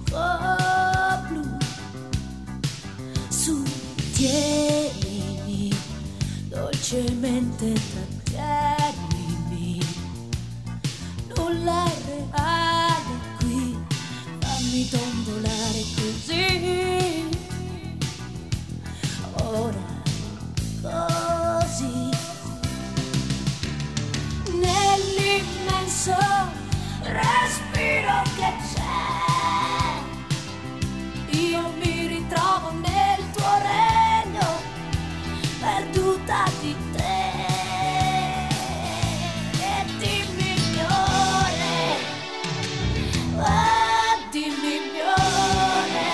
blu. Su, tienimi, dolcemente trattienimi. Nulla è reale qui, fammi dondolare così. Ora così, nell'immenso respiro che c'è, io mi ritrovo nel tuo regno, perduta di te. E dimmi migliore, oh, dimmi migliore.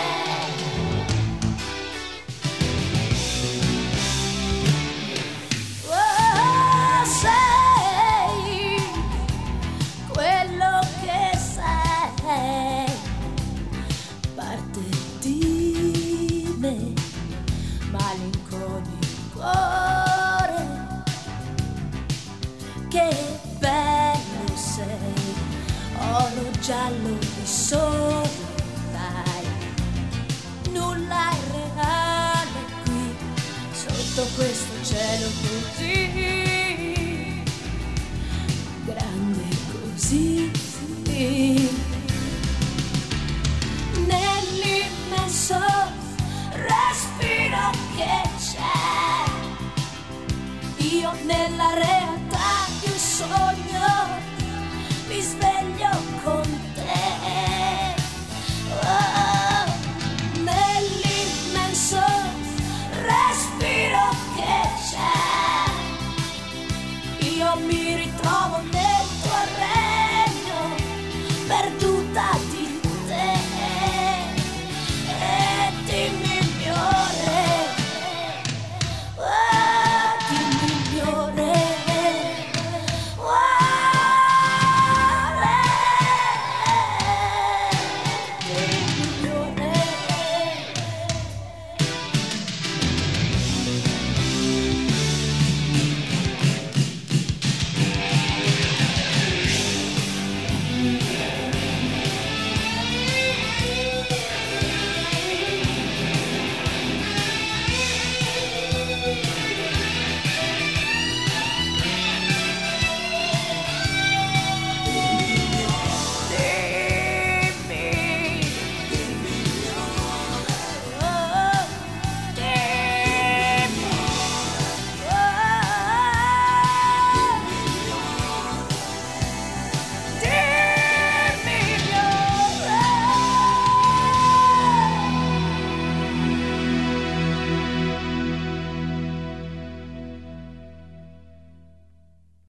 Oh, sei quello che sei, parte di me, malinconico cuore, che bello sei, oro giallo di sole, dai, nulla è reale qui, sotto questo cielo così grande, così nell'immenso respiro che c'è, io nella realtà di un sogno mi sveglio.